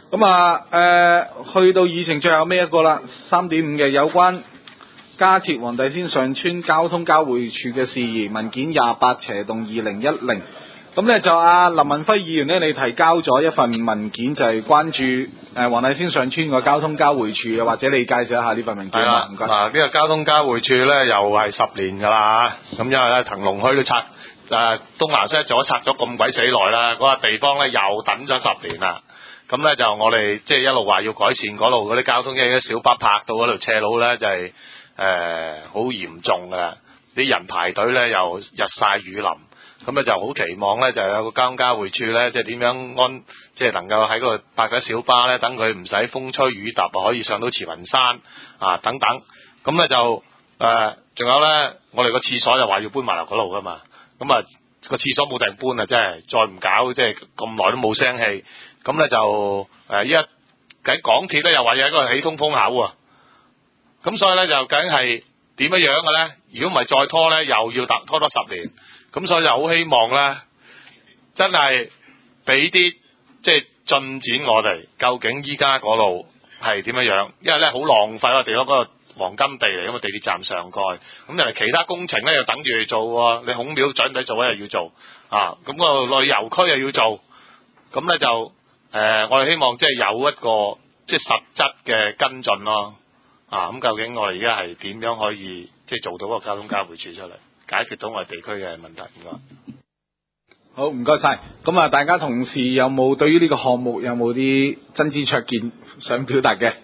咁啊，去到議程最後尾一個啦，3.5嘅有關加設黃大仙上村交通交匯處嘅事宜文件28/2010。咁咧就林文輝議員咧，你提交咗一份文件，就係關注黃大仙上村個交通交匯處嘅，或者你介紹一下呢份文件啊？唔該。 呢個交通交匯處咧又係10年㗎啦，咁因為咧騰龍墟都拆東南西左拆咗咁鬼死耐啦，嗰個地方咧又等咗10年啦。咁咧就我哋即係一路話要改善嗰度嗰啲交通，因為啲小巴泊到嗰條斜路咧就係好嚴重㗎啦，啲人排隊咧又日曬雨淋。咁咧就好期望咧，就有個交通交匯處咧，即係點樣即係能夠喺嗰度泊咗小巴咧，等佢唔使風吹雨揼，可以上到慈雲山等等。咁咧就仲有咧，我哋個廁所就話要搬埋落嗰度噶嘛。咁個廁所冇地搬啊，真係再唔搞，即係咁耐都冇聲氣。咁咧就依家喺港鐵咧又話要喺嗰度起通風口啊。咁所以咧就究竟係點樣嘅咧？如果唔係再拖咧，又要拖多10年。咁所以就好希望咧，真係俾啲即係進展我哋，究竟依家嗰度係點樣？因為咧好浪費個地方，嗰個黃金地嚟，咁啊地鐵站上蓋，咁人哋其他工程咧又等住去做喎。你孔廟準唔使做咧又要做咁個旅遊區又要做，咁咧就我哋希望即係有一個即係實質嘅跟進咯。咁究竟我哋而家係點樣可以即係做到個交通交匯處出嚟？解決到我哋地區嘅問題，唔該。 好，唔該晒。咁大家同事有冇對於呢個項目有冇啲真知灼見想表達嘅？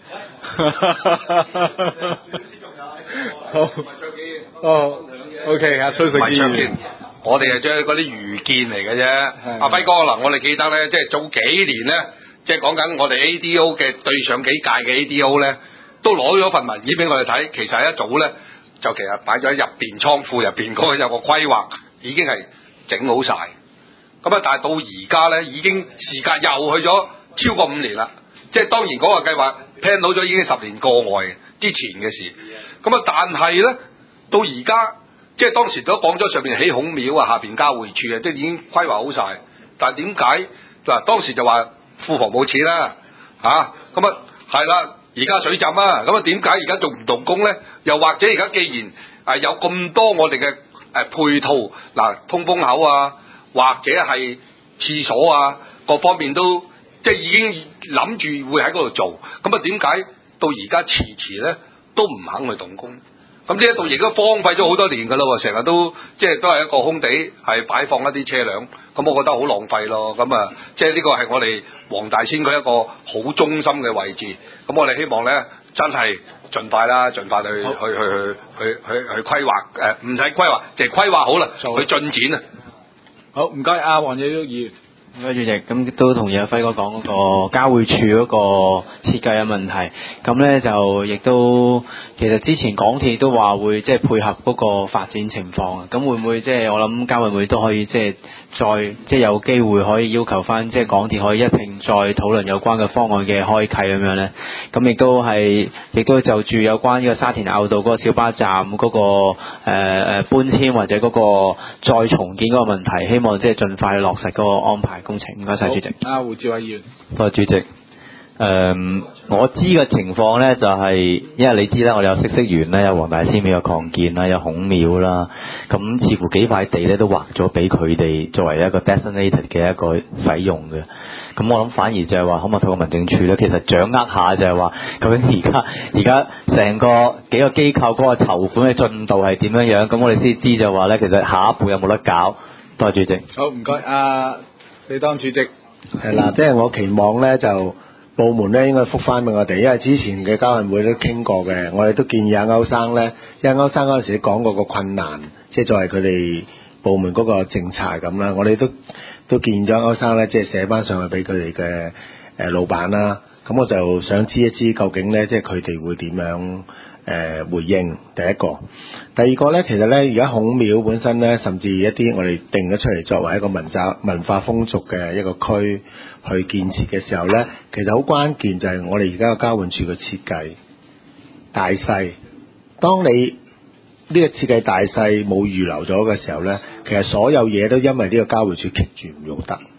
好，OK， 阿蘇成見， 我哋係將嗰啲愚見嚟嘅啫。阿輝哥嗱，我哋記得咧，即係早幾年咧，即係講緊我哋 ADO 嘅對上幾屆嘅 ADO 咧，都攞咗份文件俾我哋睇。其實一早咧。就其實擺咗喺入邊倉庫入邊嗰個有個規劃，已經係整好晒。咁但係到而家咧，已經時間又去咗超過5年啦。即係當然嗰個計劃 plan 到咗已經10年過外之前嘅事。但係咧，到而家即係當時都講咗上邊起孔廟下邊交匯處即係已經規劃好晒。但係點解當時就話庫房冇錢啦係啦。而家水浸點解而家仲唔動工咧？又或者而家既然有咁多我哋嘅配套通風口或者係廁所各方面都即係已經諗住會喺嗰度做，點解到而家遲咧都唔肯去動工？咁呢一度亦都荒廢咗好多年㗎啦喎，成日都即係都係一個空地，係擺放一啲車輛，咁我覺得好浪費咯。即係呢個係我哋黃大仙區一個好中心嘅位置。咁我哋希望咧，真係盡快去規劃，唔使規劃，淨係規劃好啦，去進展啊。 好，唔該，阿黃議員。 唔該主席，咁都同意阿輝哥講嗰個交匯處嗰個設計嘅問題，咁咧就亦都其實之前港鐵都話會即係配合嗰個發展情況啊，咁會唔會即係我諗交委會都可以即係再即係有機會可以要求翻即係港鐵可以一併再討論有關嘅方案嘅開啓咁樣咧，咁亦都就住有關呢個沙田坳道嗰個小巴站嗰個搬遷或者嗰個再重建嗰個問題，希望即係盡快落實嗰個安排。工程，唔該晒主席。 胡志偉議員， 多謝主席。我知嘅情況咧就係，因為你知啦，我哋有嗇色園啦，有黃大仙廟有擴建啦，有孔廟啦，咁似乎幾塊地咧都劃咗俾佢哋作為一個 designated 嘅一個使用嘅。咁我諗反而就係話，可唔可以透過民政處咧，其實掌握下就係話，究竟而家成個幾個機構嗰個籌款嘅進度係點樣樣？咁我哋先知就話咧，其實下一步有冇得搞？多謝主席。 好，唔該，你當主席係啦，即係我期望咧就部門咧應該覆翻俾我哋，因為之前嘅交運會都傾過嘅，我哋都建議阿歐生咧，因為歐生嗰陣時講過個困難，即係作為佢哋部門嗰個政策咁啦，我哋都建議咗歐生咧，即係寫翻上去俾佢哋嘅老闆啦。咁我就想知一知究竟咧，即係佢哋會點樣回應。第一個，第二個咧，其實咧而家孔廟本身咧，甚至一啲我哋定咗出嚟作為一個文化風俗嘅一個區去建設嘅時候咧，其實好關鍵就係我哋而家個交換處嘅設計大細。當你呢個設計大細冇預留咗嘅時候咧，其實所有嘢都因為呢個交換處棘住唔用得。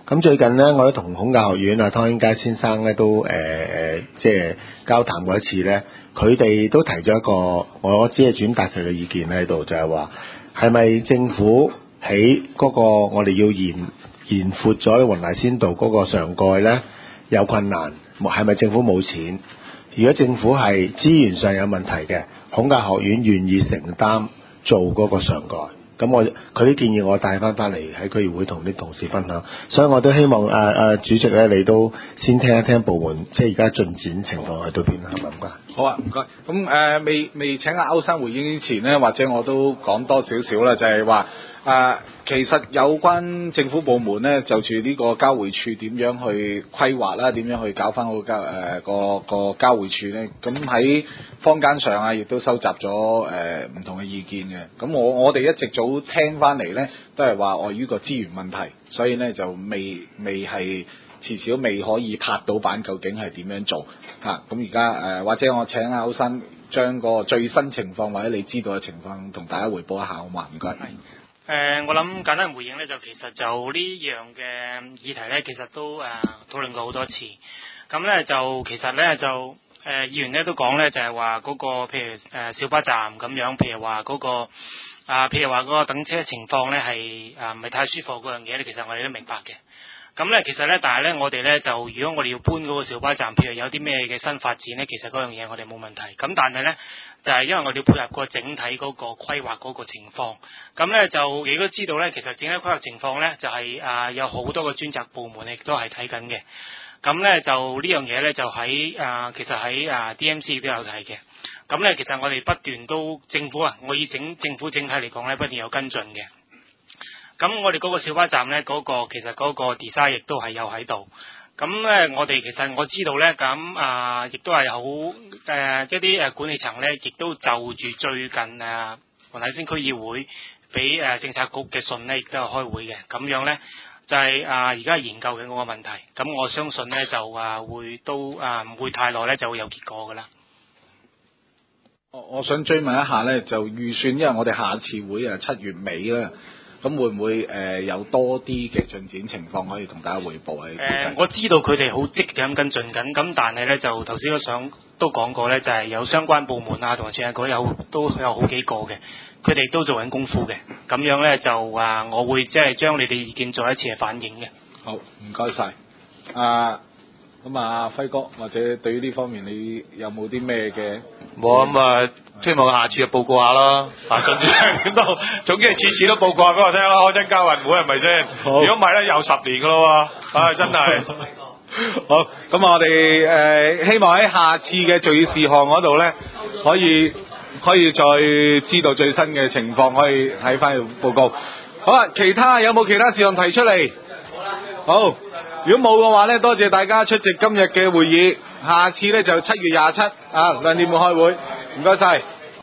咁最近咧，我都同孔教學院啊湯英佳先生咧都即係交談過一次咧，佢哋都提咗一個，我只係轉達佢嘅意見喺度，就係話係咪政府喺嗰個我哋要延闊咗雲麗仙道嗰個上蓋咧有困難，係咪政府冇錢？如果政府係資源上有問題嘅，孔教學院願意承擔做嗰個上蓋。咁佢啲建議我帶翻嚟喺區議會同啲同事分享，所以我都希望主席咧，你都先聽一聽部門即係而家進展情況去到邊啦，係咪唔該？ 好啊，唔該。咁未請阿歐生回應之前呢，或者我都講多少少啦，就係話其實有關政府部門呢，就住呢個交匯處點樣去規劃啦，點樣去搞翻好個交匯處呢？咁喺坊間上啊，亦都收集咗唔同嘅意見嘅。咁我哋一直早聽翻嚟呢，都係話礙於個資源問題，所以呢就未係遲遲都未可以拍到板，究竟係點樣做嚇？咁而家或者我請阿歐生將個最新情況或者你知道嘅情況同大家匯報一下好嘛？唔該。 我諗簡單回應呢，就其實就呢樣嘅議題呢，其實都討論過好多次。咁呢，就其實呢，就議員呢都講呢，就係話嗰個譬如小巴站咁樣，譬如話嗰個等車情況呢係唔係太舒服嗰樣嘢呢，其實我哋都明白嘅。咁咧，其實咧，但係咧，我哋咧就如果我哋要搬嗰個小巴站，譬如有啲咩嘅新發展咧，其實嗰樣嘢我哋冇問題。咁但係咧，就係因為我哋要配合個整體嗰個規劃嗰個情況。咁咧就亦都知道咧，其實整體規劃情況咧就係有好多個專責部門亦都係睇緊嘅。咁咧就呢樣嘢咧就喺其實喺DMC 都有睇嘅。咁咧其實我哋不斷都政府我以政府整體嚟講咧，不斷有跟進嘅。咁我哋嗰個小巴站咧，其實嗰個 design 亦都係有喺度。咁咧，我知道咧，咁亦都係好一啲管理層咧，亦都就住最近雲麗仙區議會俾政策局嘅信咧，亦都有開會嘅。咁樣咧就係而家研究緊嗰個問題。咁我相信咧就唔會太耐咧就會有結果噶啦。 我想追問一下咧，就預算，因為我哋下次會7月尾啦。咁會唔會有多啲嘅進展情況可以同大家匯報啊？ 我知道佢哋好積極咁跟進緊，咁但係咧就頭先都講過咧，就係有相關部門啊同埋政策局都有好幾個嘅，佢哋都做緊功夫嘅。咁樣咧就我會即係將你哋意見再一次係反映嘅。 好，唔該晒。咁輝哥，或者對於呢方面你有冇啲咩嘅？ 冇咁希望下次就報告下啦。總之點都，總之係次次都報告下俾我聽啦。開真交運會係咪先？如果唔係咧，又10年噶咯喎。真係。 好，咁我哋希望喺下次嘅聚議事項嗰度咧，可以再知道最新嘅情況，可以睇翻報告。好啦，有冇其他事項提出嚟？好。如果冇嘅話咧，多謝大家出席今日嘅會議。下次咧就7月27，兩點半開會。唔該晒。